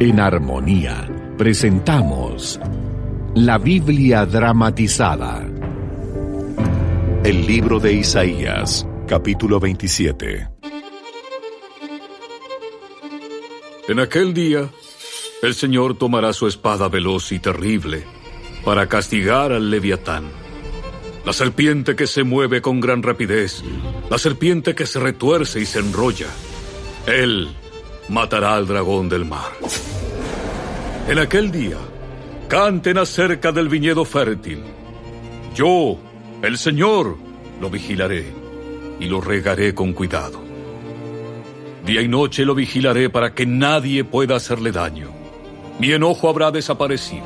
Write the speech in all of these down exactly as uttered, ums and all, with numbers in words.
En Armonía presentamos la Biblia dramatizada. El libro de Isaías, capítulo veintisiete. En aquel día, el Señor tomará su espada veloz y terrible para castigar al Leviatán, la serpiente que se mueve con gran rapidez, la serpiente que se retuerce y se enrolla. Él matará al dragón del mar. En aquel día, canten acerca del viñedo fértil. Yo, el Señor, lo vigilaré y lo regaré con cuidado. Día y noche lo vigilaré para que nadie pueda hacerle daño. Mi enojo habrá desaparecido.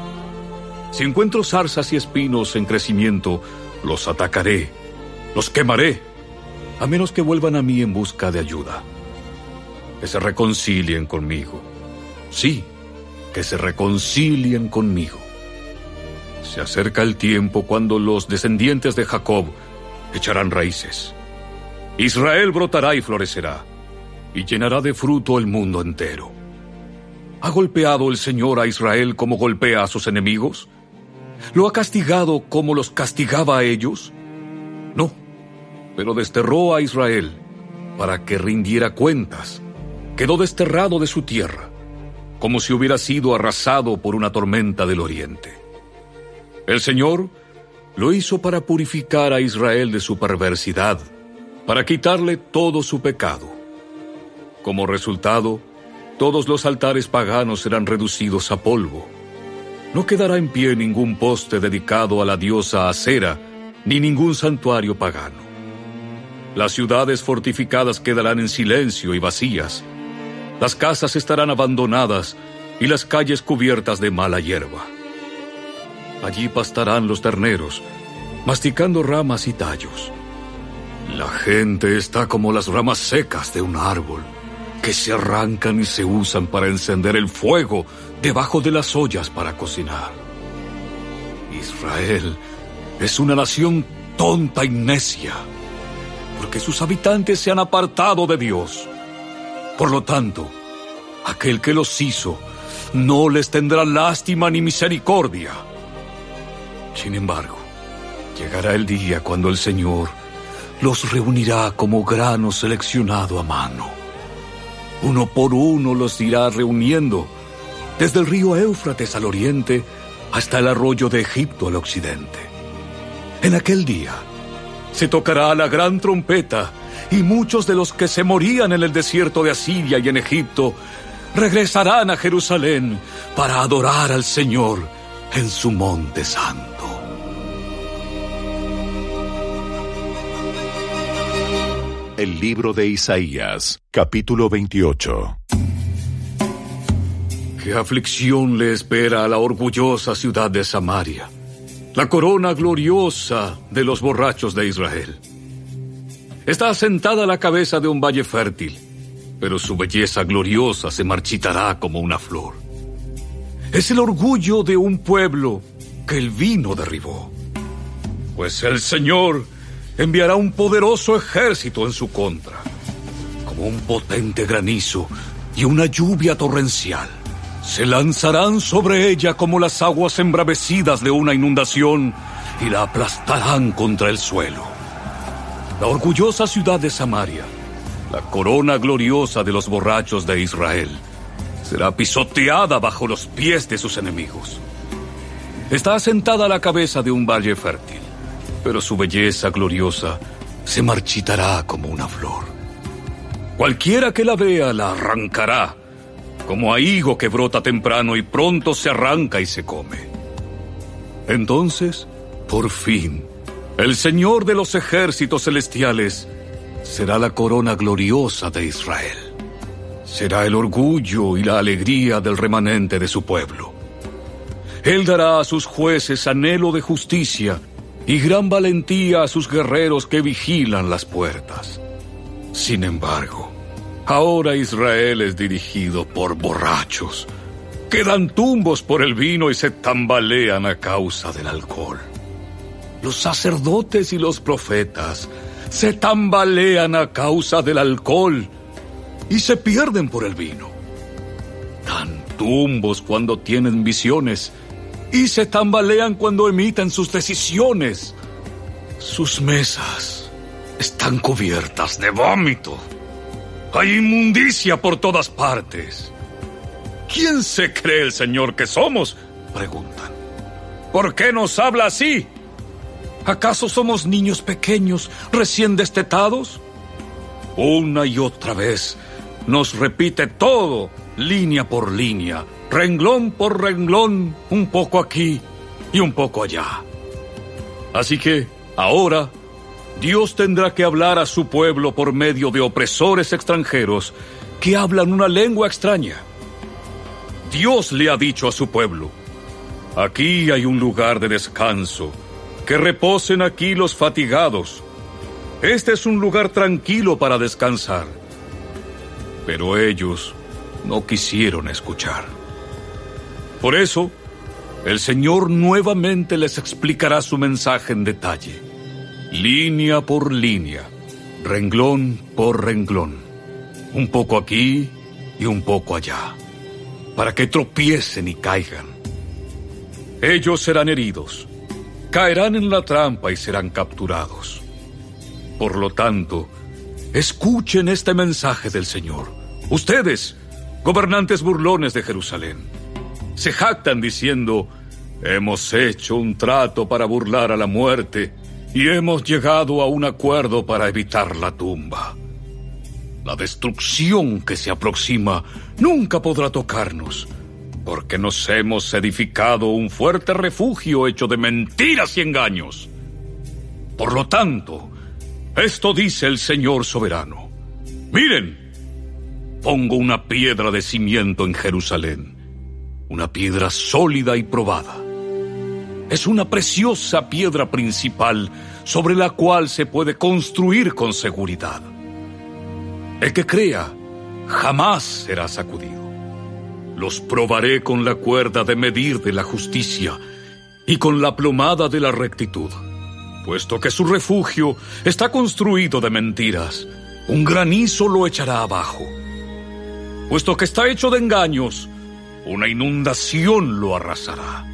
Si encuentro zarzas y espinos en crecimiento, los atacaré, los quemaré, a menos que vuelvan a mí en busca de ayuda. Que se reconcilien conmigo. Sí, que se reconcilien conmigo. Se acerca el tiempo cuando los descendientes de Jacob echarán raíces. Israel brotará y florecerá, y llenará de fruto el mundo entero. ¿Ha golpeado el Señor a Israel como golpea a sus enemigos? ¿Lo ha castigado como los castigaba a ellos? No, pero desterró a Israel para que rindiera cuentas. Quedó desterrado de su tierra, como si hubiera sido arrasado por una tormenta del oriente. El Señor lo hizo para purificar a Israel de su perversidad, para quitarle todo su pecado. Como resultado, todos los altares paganos serán reducidos a polvo. No quedará en pie ningún poste dedicado a la diosa Acera, ni ningún santuario pagano. Las ciudades fortificadas quedarán en silencio y vacías. Las casas estarán abandonadas y las calles cubiertas de mala hierba. Allí pastarán los terneros, masticando ramas y tallos. La gente está como las ramas secas de un árbol, que se arrancan y se usan para encender el fuego debajo de las ollas para cocinar. Israel es una nación tonta y necia, porque sus habitantes se han apartado de Dios. Por lo tanto, aquel que los hizo no les tendrá lástima ni misericordia. Sin embargo, llegará el día cuando el Señor los reunirá como grano seleccionado a mano. Uno por uno los irá reuniendo, desde el río Éufrates al oriente hasta el arroyo de Egipto al occidente. En aquel día se tocará la gran trompeta, y muchos de los que se morían en el desierto de Asiria y en Egipto regresarán a Jerusalén para adorar al Señor en su monte santo. El libro de Isaías, capítulo veintiocho. ¿Qué aflicción le espera a la orgullosa ciudad de Samaria, la corona gloriosa de los borrachos de Israel? Está asentada a la cabeza de un valle fértil, pero su belleza gloriosa se marchitará como una flor. Es el orgullo de un pueblo que el vino derribó. Pues el Señor enviará un poderoso ejército en su contra, como un potente granizo y una lluvia torrencial. Se lanzarán sobre ella como las aguas embravecidas de una inundación y la aplastarán contra el suelo. La orgullosa ciudad de Samaria, la corona gloriosa de los borrachos de Israel, será pisoteada bajo los pies de sus enemigos. Está asentada a la cabeza de un valle fértil, pero su belleza gloriosa se marchitará como una flor. Cualquiera que la vea la arrancará, como a higo que brota temprano y pronto se arranca y se come. Entonces, por fin, el Señor de los ejércitos celestiales será la corona gloriosa de Israel. Será el orgullo y la alegría del remanente de su pueblo. Él dará a sus jueces anhelo de justicia y gran valentía a sus guerreros que vigilan las puertas. Sin embargo, ahora Israel es dirigido por borrachos, que dan tumbos por el vino y se tambalean a causa del alcohol. Los sacerdotes y los profetas se tambalean a causa del alcohol y se pierden por el vino. Tan tumbos cuando tienen visiones y se tambalean cuando emiten sus decisiones. Sus mesas están cubiertas de vómito. Hay inmundicia por todas partes. ¿Quién se cree el Señor que somos?, preguntan. ¿Por qué nos habla así? ¿Acaso somos niños pequeños, recién destetados? Una y otra vez nos repite todo, línea por línea, renglón por renglón, un poco aquí y un poco allá. Así que, ahora, Dios tendrá que hablar a su pueblo por medio de opresores extranjeros que hablan una lengua extraña. Dios le ha dicho a su pueblo: aquí hay un lugar de descanso, que reposen aquí los fatigados. Este es un lugar tranquilo para descansar. Pero ellos no quisieron escuchar. Por eso, el Señor nuevamente les explicará su mensaje en detalle, línea por línea, renglón por renglón, un poco aquí y un poco allá, para que tropiecen y caigan. Ellos serán heridos, caerán en la trampa y serán capturados. Por lo tanto, escuchen este mensaje del Señor. Ustedes, gobernantes burlones de Jerusalén, se jactan diciendo: hemos hecho un trato para burlar a la muerte y hemos llegado a un acuerdo para evitar la tumba. La destrucción que se aproxima nunca podrá tocarnos, porque nos hemos edificado un fuerte refugio hecho de mentiras y engaños. Por lo tanto, esto dice el Señor soberano: miren, pongo una piedra de cimiento en Jerusalén, una piedra sólida y probada. Es una preciosa piedra principal sobre la cual se puede construir con seguridad. El que crea jamás será sacudido. Los probaré con la cuerda de medir de la justicia y con la plomada de la rectitud. Puesto que su refugio está construido de mentiras, un granizo lo echará abajo. Puesto que está hecho de engaños, una inundación lo arrasará.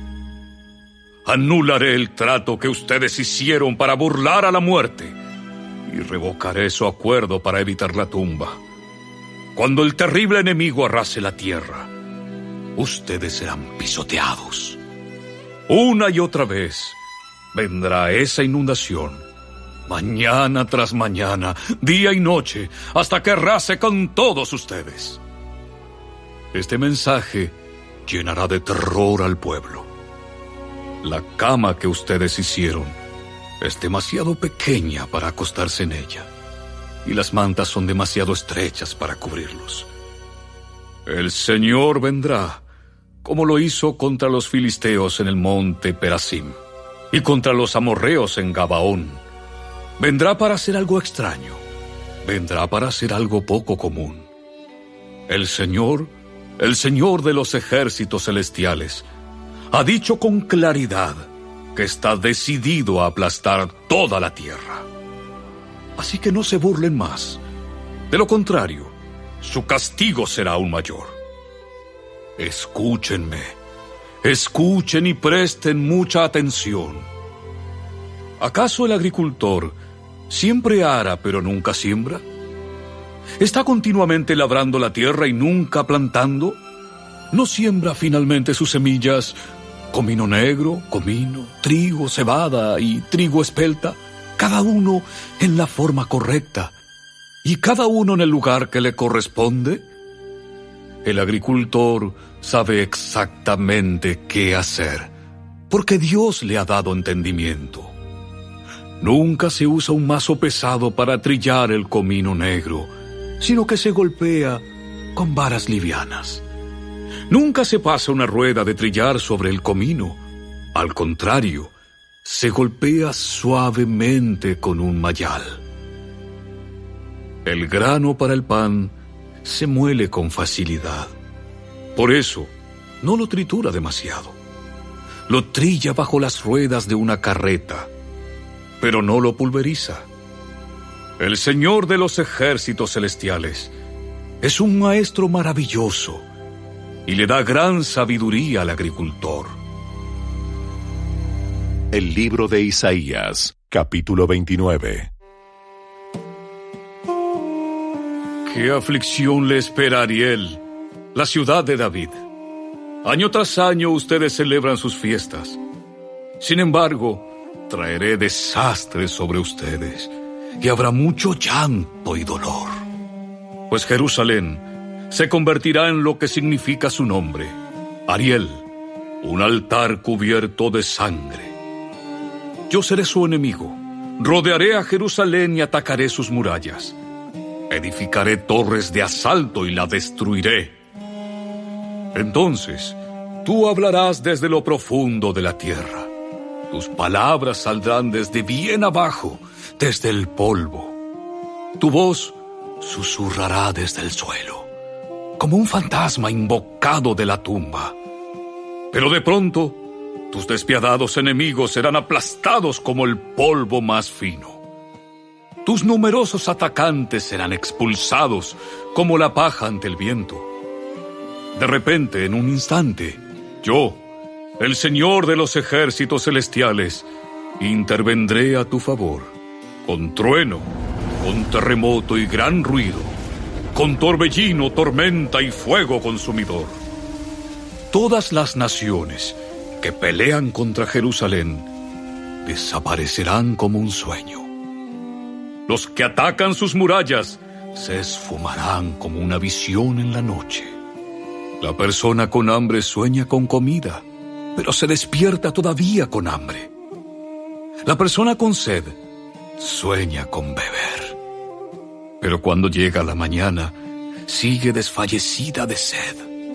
Anularé el trato que ustedes hicieron para burlar a la muerte y revocaré su acuerdo para evitar la tumba. Cuando el terrible enemigo arrase la tierra, ustedes serán pisoteados. Una y otra vez vendrá esa inundación, mañana tras mañana, día y noche, hasta que arrase con todos ustedes. Este mensaje llenará de terror al pueblo. La cama que ustedes hicieron es demasiado pequeña para acostarse en ella, y las mantas son demasiado estrechas para cubrirlos. El Señor vendrá, como lo hizo contra los filisteos en el monte Perasim y contra los amorreos en Gabaón. Vendrá para hacer algo extraño, vendrá para hacer algo poco común. El Señor, el Señor de los ejércitos celestiales, ha dicho con claridad que está decidido a aplastar toda la tierra. Así que no se burlen más. De lo contrario, su castigo será aún mayor. Escúchenme, escuchen y presten mucha atención. ¿Acaso el agricultor siempre ara pero nunca siembra? ¿Está continuamente labrando la tierra y nunca plantando? ¿No siembra finalmente sus semillas, comino negro, comino, trigo, cebada y trigo espelta, cada uno en la forma correcta y cada uno en el lugar que le corresponde? El agricultor sabe exactamente qué hacer, porque Dios le ha dado entendimiento. Nunca se usa un mazo pesado para trillar el comino negro, sino que se golpea con varas livianas. Nunca se pasa una rueda de trillar sobre el comino. Al contrario, se golpea suavemente con un mayal. El grano para el pan se muele con facilidad. Por eso, no lo tritura demasiado. Lo trilla bajo las ruedas de una carreta, pero no lo pulveriza. El Señor de los ejércitos celestiales es un maestro maravilloso y le da gran sabiduría al agricultor. El libro de Isaías, capítulo veintinueve. ¿Qué aflicción le espera a Ariel, la ciudad de David? Año tras año ustedes celebran sus fiestas. Sin embargo, traeré desastres sobre ustedes, y habrá mucho llanto y dolor. Pues Jerusalén se convertirá en lo que significa su nombre, Ariel, un altar cubierto de sangre. Yo seré su enemigo, rodearé a Jerusalén y atacaré sus murallas. Edificaré torres de asalto y la destruiré. Entonces, tú hablarás desde lo profundo de la tierra. Tus palabras saldrán desde bien abajo, desde el polvo. Tu voz susurrará desde el suelo, como un fantasma invocado de la tumba. Pero de pronto, tus despiadados enemigos serán aplastados como el polvo más fino. Tus numerosos atacantes serán expulsados como la paja ante el viento. De repente, en un instante, yo, el Señor de los ejércitos celestiales, intervendré a tu favor, con trueno, con terremoto y gran ruido, con torbellino, tormenta y fuego consumidor. Todas las naciones que pelean contra Jerusalén desaparecerán como un sueño. Los que atacan sus murallas se esfumarán como una visión en la noche. La persona con hambre sueña con comida, pero se despierta todavía con hambre. La persona con sed sueña con beber, pero cuando llega la mañana, sigue desfallecida de sed.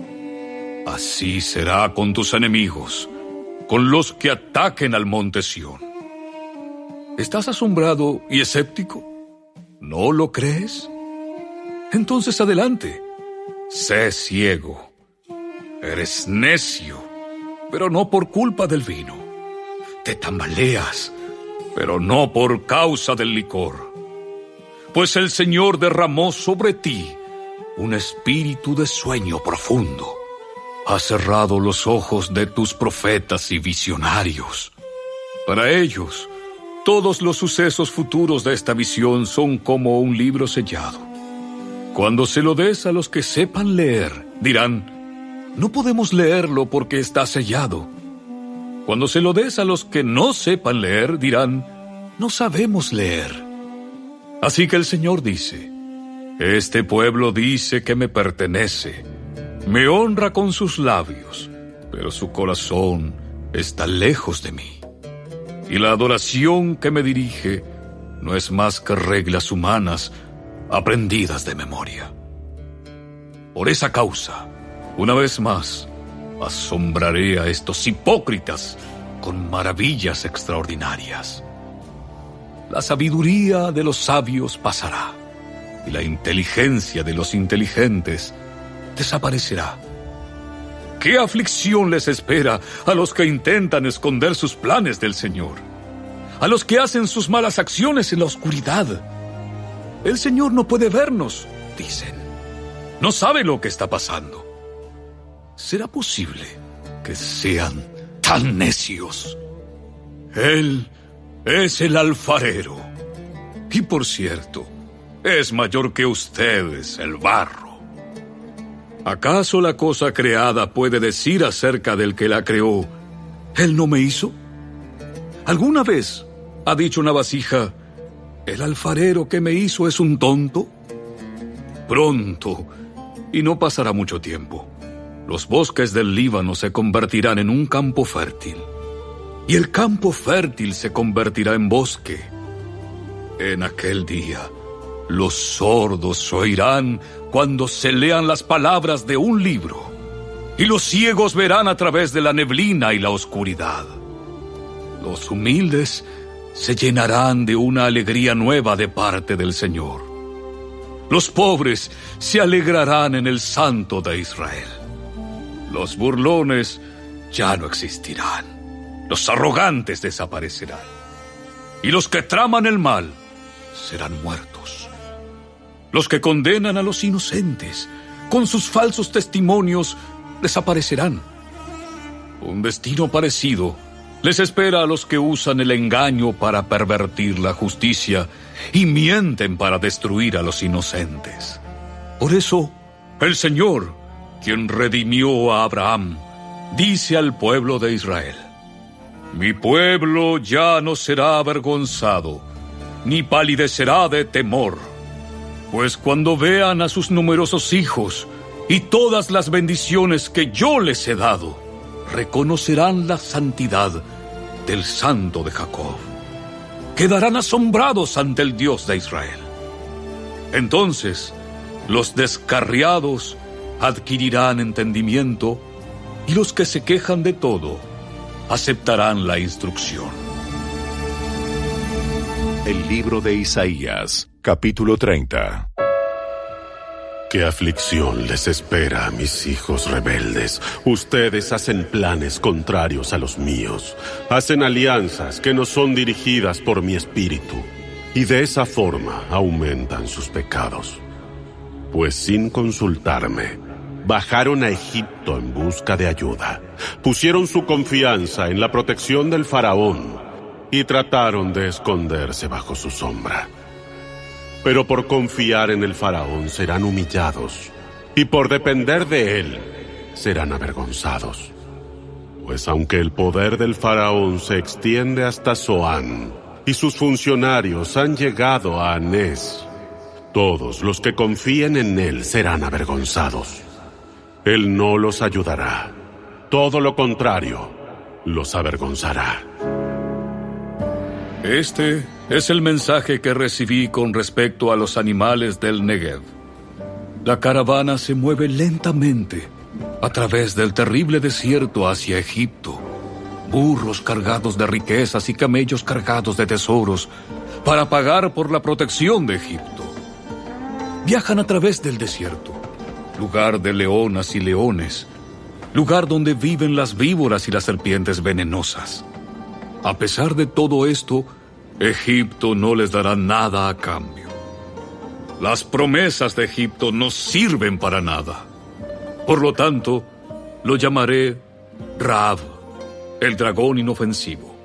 Así será con tus enemigos, con los que ataquen al monte Sión. ¿Estás asombrado y escéptico? ¿No lo crees? Entonces adelante, sé ciego. Eres necio, pero no por culpa del vino. Te tambaleas, pero no por causa del licor. Pues el Señor derramó sobre ti un espíritu de sueño profundo. Ha cerrado los ojos de tus profetas y visionarios. Para ellos, todos los sucesos futuros de esta visión son como un libro sellado. Cuando se lo des a los que sepan leer, dirán: no podemos leerlo porque está sellado. Cuando se lo des a los que no sepan leer, dirán: no sabemos leer. Así que el Señor dice: este pueblo dice que me pertenece, me honra con sus labios, pero su corazón está lejos de mí. Y la adoración que me dirige no es más que reglas humanas aprendidas de memoria. Por esa causa, una vez más, asombraré a estos hipócritas con maravillas extraordinarias. La sabiduría de los sabios pasará, y la inteligencia de los inteligentes desaparecerá. ¿Qué aflicción les espera a los que intentan esconder sus planes del Señor? A los que hacen sus malas acciones en la oscuridad. El Señor no puede vernos, dicen. No sabe lo que está pasando. ¿Será posible que sean tan necios? Él es el alfarero. Y por cierto, es mayor que ustedes, el barro. ¿Acaso la cosa creada puede decir acerca del que la creó: él no me hizo? ¿Alguna vez ha dicho una vasija: el alfarero que me hizo es un tonto? Pronto, y no pasará mucho tiempo, los bosques del Líbano se convertirán en un campo fértil, y el campo fértil se convertirá en bosque. En aquel día, los sordos oirán cuando se lean las palabras de un libro, y los ciegos verán a través de la neblina y la oscuridad. Los humildes se llenarán de una alegría nueva de parte del Señor. Los pobres se alegrarán en el Santo de Israel. Los burlones ya no existirán. Los arrogantes desaparecerán. Y los que traman el mal serán muertos. Los que condenan a los inocentes con sus falsos testimonios desaparecerán. Un destino parecido les espera a los que usan el engaño para pervertir la justicia y mienten para destruir a los inocentes. Por eso, el Señor, quien redimió a Abraham, dice al pueblo de Israel: mi pueblo ya no será avergonzado, ni palidecerá de temor, pues cuando vean a sus numerosos hijos y todas las bendiciones que yo les he dado, reconocerán la santidad del Santo de Jacob. Quedarán asombrados ante el Dios de Israel. Entonces, los descarriados adquirirán entendimiento, y los que se quejan de todo aceptarán la instrucción. El libro de Isaías, capítulo treinta. ¿Qué aflicción les espera a mis hijos rebeldes? Ustedes hacen planes contrarios a los míos. Hacen alianzas que no son dirigidas por mi espíritu. Y de esa forma aumentan sus pecados. Pues sin consultarme, bajaron a Egipto en busca de ayuda. Pusieron su confianza en la protección del faraón y trataron de esconderse bajo su sombra. Pero por confiar en el faraón serán humillados, y por depender de él serán avergonzados. Pues aunque el poder del faraón se extiende hasta Zoán, y sus funcionarios han llegado a Anés, todos los que confíen en él serán avergonzados. Él no los ayudará, todo lo contrario, los avergonzará. Este es el mensaje que recibí con respecto a los animales del Negev. La caravana se mueve lentamente a través del terrible desierto hacia Egipto. Burros cargados de riquezas y camellos cargados de tesoros para pagar por la protección de Egipto. Viajan a través del desierto, lugar de leonas y leones, lugar donde viven las víboras y las serpientes venenosas. A pesar de todo esto, Egipto no les dará nada a cambio. Las promesas de Egipto no sirven para nada. Por lo tanto, lo llamaré Rahab, el dragón inofensivo.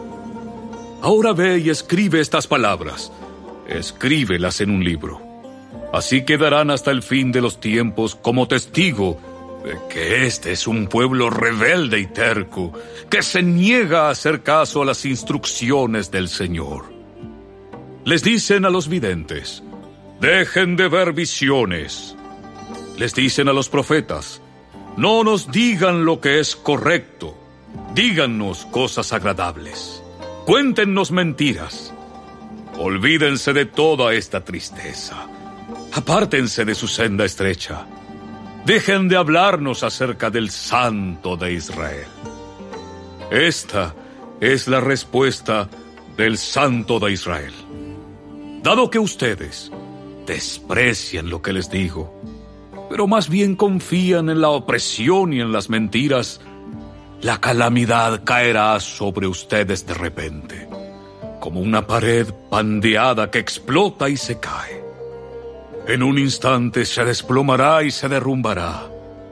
Ahora ve y escribe estas palabras. Escríbelas en un libro. Así quedarán hasta el fin de los tiempos como testigo de que este es un pueblo rebelde y terco, que se niega a hacer caso a las instrucciones del Señor. Les dicen a los videntes: dejen de ver visiones. Les dicen a los profetas: no nos digan lo que es correcto, dígannos cosas agradables, cuéntennos mentiras. Olvídense de toda esta tristeza, apártense de su senda estrecha. Dejen de hablarnos acerca del Santo de Israel. Esta es la respuesta del Santo de Israel. Dado que ustedes desprecian lo que les digo, pero más bien confían en la opresión y en las mentiras, la calamidad caerá sobre ustedes de repente, como una pared pandeada que explota y se cae. En un instante se desplomará y se derrumbará.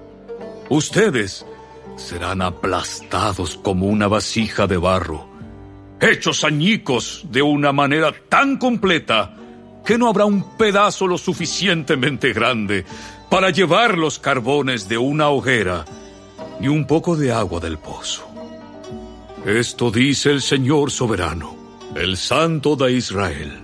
Ustedes serán aplastados como una vasija de barro, hechos añicos de una manera tan completa que no habrá un pedazo lo suficientemente grande para llevar los carbones de una hoguera, ni un poco de agua del pozo. Esto dice el Señor soberano, el Santo de Israel.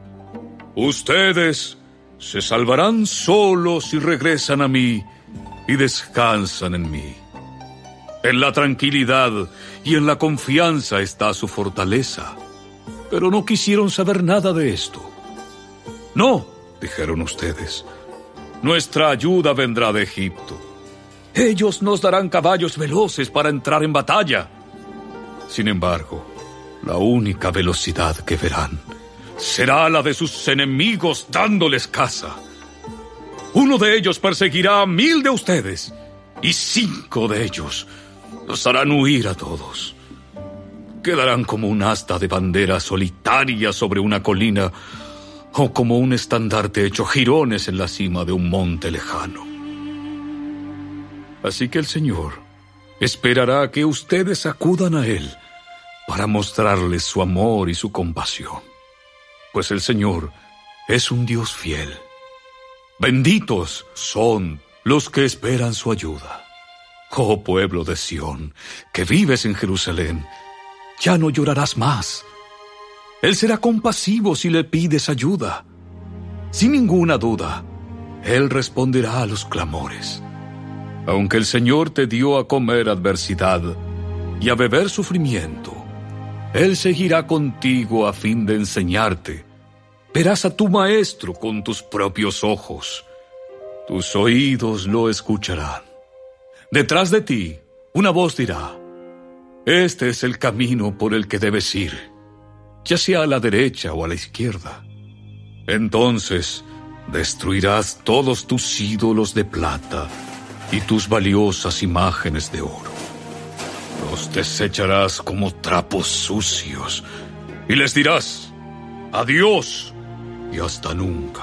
Ustedes se salvarán solos si regresan a mí y descansan en mí. En la tranquilidad y en la confianza está su fortaleza. Pero no quisieron saber nada de esto. No, dijeron ustedes, nuestra ayuda vendrá de Egipto. Ellos nos darán caballos veloces para entrar en batalla. Sin embargo, la única velocidad que verán será la de sus enemigos dándoles caza. Uno de ellos perseguirá a mil de ustedes, y cinco de ellos los harán huir a todos. Quedarán como un asta de bandera solitaria sobre una colina, o como un estandarte hecho jirones en la cima de un monte lejano. Así que el Señor esperará que ustedes acudan a Él para mostrarles su amor y su compasión. Pues el Señor es un Dios fiel. Benditos son los que esperan su ayuda. Oh pueblo de Sión, que vives en Jerusalén, ya no llorarás más. Él será compasivo si le pides ayuda. Sin ninguna duda, Él responderá a los clamores. Aunque el Señor te dio a comer adversidad y a beber sufrimiento, Él seguirá contigo a fin de enseñarte. Verás a tu maestro con tus propios ojos. Tus oídos lo escucharán. Detrás de ti, una voz dirá: este es el camino por el que debes ir, ya sea a la derecha o a la izquierda. Entonces destruirás todos tus ídolos de plata y tus valiosas imágenes de oro. Los desecharás como trapos sucios y les dirás: adiós y hasta nunca.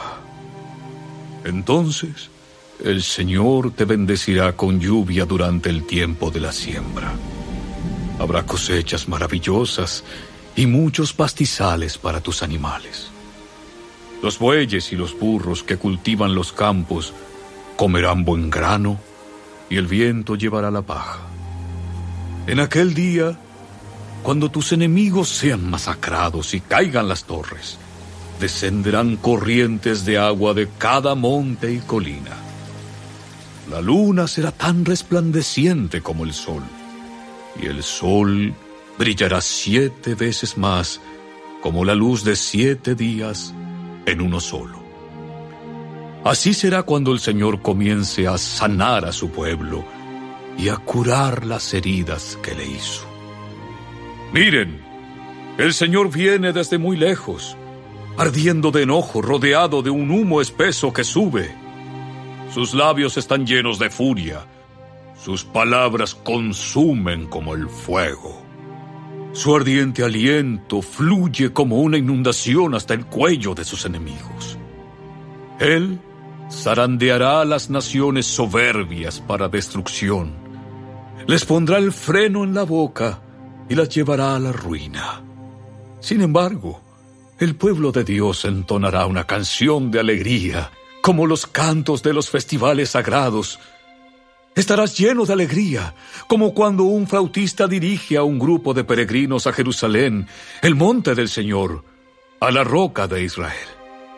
Entonces el Señor te bendecirá con lluvia durante el tiempo de la siembra. Habrá cosechas maravillosas y muchos pastizales para tus animales. Los bueyes y los burros que cultivan los campos comerán buen grano y el viento llevará la paja. En aquel día, cuando tus enemigos sean masacrados y caigan las torres, descenderán corrientes de agua de cada monte y colina. La luna será tan resplandeciente como el sol, y el sol brillará siete veces más como la luz de siete días en uno solo. Así será cuando el Señor comience a sanar a su pueblo y a curar las heridas que le hizo. Miren, el Señor viene desde muy lejos, ardiendo de enojo, rodeado de un humo espeso que sube. Sus labios están llenos de furia. Sus palabras consumen como el fuego. Su ardiente aliento fluye como una inundación hasta el cuello de sus enemigos. Él zarandeará a las naciones soberbias para destrucción. Les pondrá el freno en la boca y las llevará a la ruina. Sin embargo, el pueblo de Dios entonará una canción de alegría, como los cantos de los festivales sagrados. Estarás lleno de alegría, como cuando un flautista dirige a un grupo de peregrinos a Jerusalén, el monte del Señor, a la roca de Israel.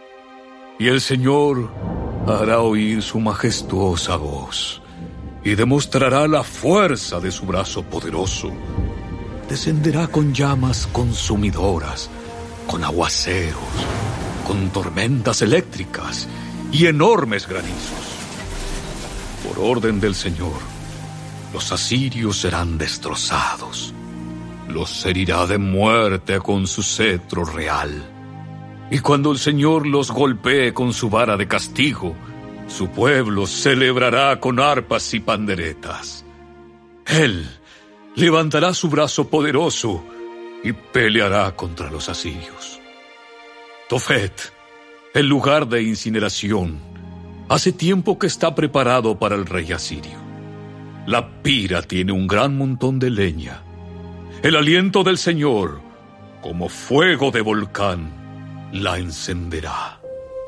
Y el Señor hará oír su majestuosa voz y demostrará la fuerza de su brazo poderoso. Descenderá con llamas consumidoras, con aguaceros, con tormentas eléctricas y enormes granizos. Por orden del Señor, los asirios serán destrozados. Los herirá de muerte con su cetro real. Y cuando el Señor los golpee con su vara de castigo, su pueblo celebrará con arpas y panderetas. Él levantará su brazo poderoso y peleará contra los asirios. Tofet, el lugar de incineración, hace tiempo que está preparado para el rey asirio. La pira tiene un gran montón de leña. El aliento del Señor, como fuego de volcán, la encenderá.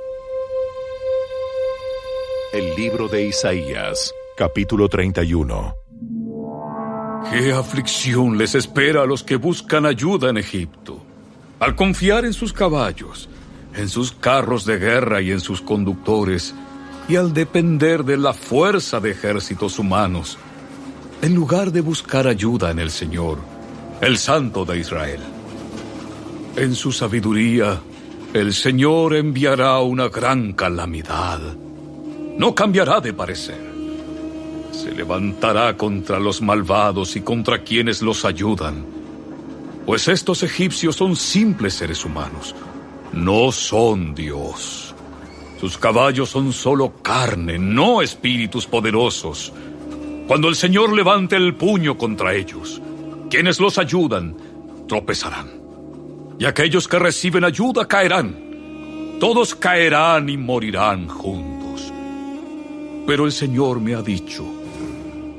El libro de Isaías, capítulo treinta y uno. ¿Qué aflicción les espera a los que buscan ayuda en Egipto? Al confiar en sus caballos, en sus carros de guerra y en sus conductores, y al depender de la fuerza de ejércitos humanos, en lugar de buscar ayuda en el Señor, el Santo de Israel. En su sabiduría, el Señor enviará una gran calamidad. No cambiará de parecer. Se levantará contra los malvados y contra quienes los ayudan, pues estos egipcios son simples seres humanos, no son Dios. Sus caballos son solo carne, no espíritus poderosos. Cuando el Señor levante el puño contra ellos, quienes los ayudan tropezarán, y aquellos que reciben ayuda caerán. Todos caerán y morirán juntos. Pero el Señor me ha dicho: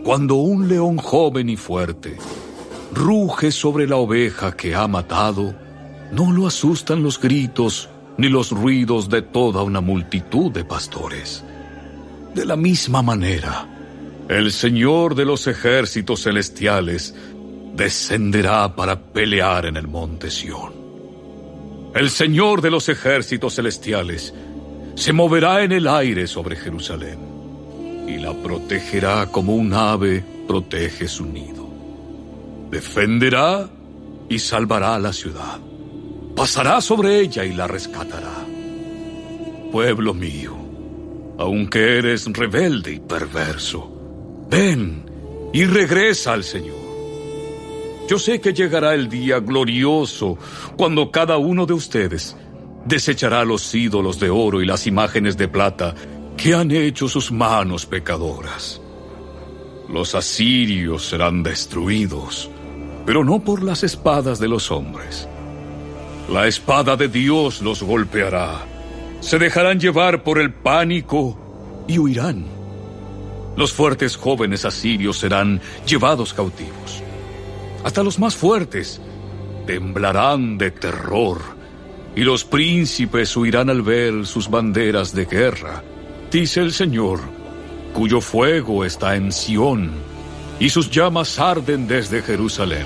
cuando un león joven y fuerte ruge sobre la oveja que ha matado, no lo asustan los gritos ni los ruidos de toda una multitud de pastores. De la misma manera, el Señor de los ejércitos celestiales descenderá para pelear en el monte Sión. El Señor de los ejércitos celestiales se moverá en el aire sobre Jerusalén y la protegerá como un ave protege su nido. Defenderá y salvará la ciudad. Pasará sobre ella y la rescatará. Pueblo mío, aunque eres rebelde y perverso, ven y regresa al Señor. Yo sé que llegará el día glorioso cuando cada uno de ustedes desechará los ídolos de oro y las imágenes de plata que han hecho sus manos pecadoras. Los asirios serán destruidos, pero no por las espadas de los hombres. La espada de Dios los golpeará. Se dejarán llevar por el pánico y huirán. Los fuertes jóvenes asirios serán llevados cautivos. Hasta los más fuertes temblarán de terror, y los príncipes huirán al ver sus banderas de guerra, dice el Señor, cuyo fuego está en Sión, y sus llamas arden desde Jerusalén.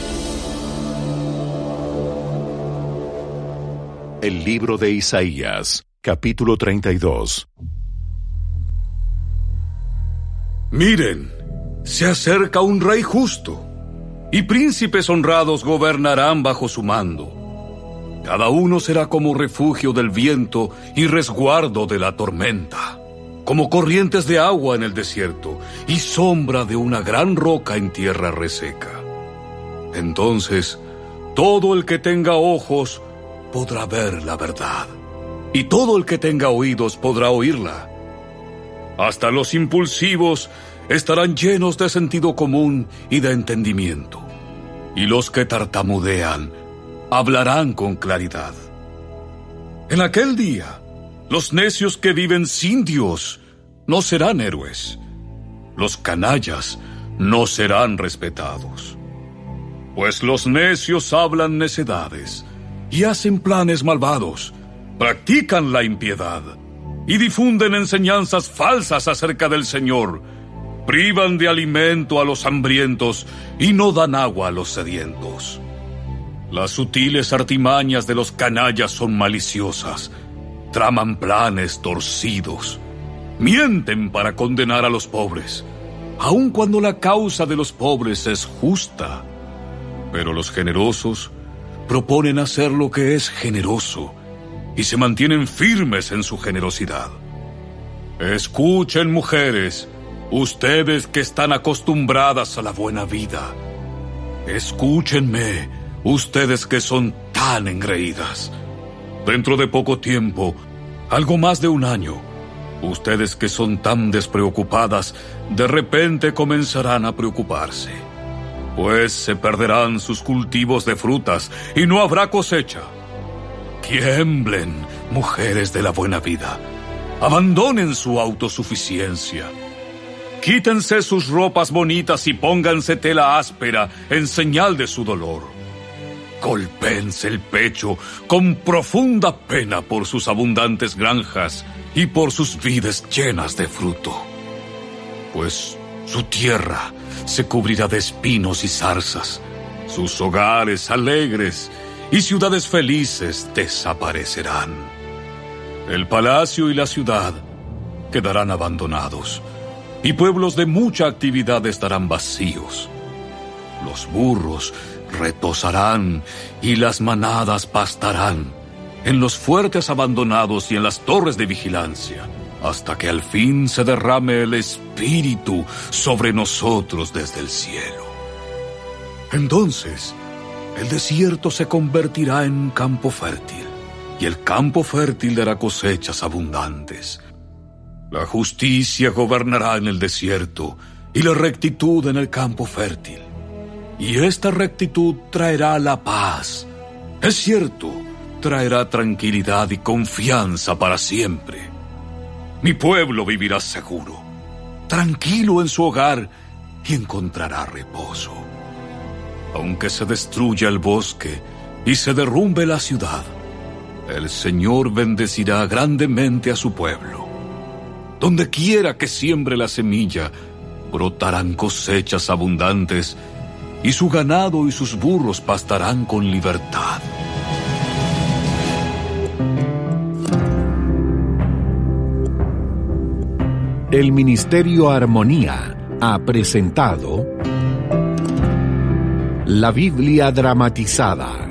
El libro de Isaías, capítulo treinta y dos. Miren, se acerca un rey justo, y príncipes honrados gobernarán bajo su mando. Cada uno será como refugio del viento y resguardo de la tormenta, como corrientes de agua en el desierto y sombra de una gran roca en tierra reseca. Entonces, todo el que tenga ojos podrá ver la verdad, y todo el que tenga oídos podrá oírla. Hasta los impulsivos estarán llenos de sentido común y de entendimiento, y los que tartamudean hablarán con claridad. En aquel día, los necios que viven sin Dios no serán héroes. Los canallas no serán respetados. Pues los necios hablan necedades y hacen planes malvados, practican la impiedad y difunden enseñanzas falsas acerca del Señor. Privan de alimento a los hambrientos y no dan agua a los sedientos. Las sutiles artimañas de los canallas son maliciosas, traman planes torcidos, mienten para condenar a los pobres, aun cuando la causa de los pobres es justa. Pero los generosos proponen hacer lo que es generoso y se mantienen firmes en su generosidad. Escuchen, mujeres, ustedes que están acostumbradas a la buena vida. Escúchenme, ustedes que son tan engreídas. Dentro de poco tiempo, algo más de un año, ustedes que son tan despreocupadas, de repente comenzarán a preocuparse. Pues se perderán sus cultivos de frutas y no habrá cosecha. Tiemblen, mujeres de la buena vida. Abandonen su autosuficiencia. Quítense sus ropas bonitas y pónganse tela áspera en señal de su dolor. Golpéense el pecho con profunda pena por sus abundantes granjas y por sus vides llenas de fruto. Pues su tierra se cubrirá de espinos y zarzas, sus hogares alegres y ciudades felices desaparecerán. El palacio y la ciudad quedarán abandonados, y pueblos de mucha actividad estarán vacíos. Los burros retozarán y las manadas pastarán en los fuertes abandonados y en las torres de vigilancia, hasta que al fin se derrame el Espíritu sobre nosotros desde el cielo. Entonces, el desierto se convertirá en un campo fértil, y el campo fértil dará cosechas abundantes. La justicia gobernará en el desierto, y la rectitud en el campo fértil. Y esta rectitud traerá la paz. Es cierto, traerá tranquilidad y confianza para siempre. Mi pueblo vivirá seguro, tranquilo en su hogar y encontrará reposo. Aunque se destruya el bosque y se derrumbe la ciudad, el Señor bendecirá grandemente a su pueblo. Donde quiera que siembre la semilla, brotarán cosechas abundantes, y su ganado y sus burros pastarán con libertad. El Ministerio Armonía ha presentado La Biblia dramatizada.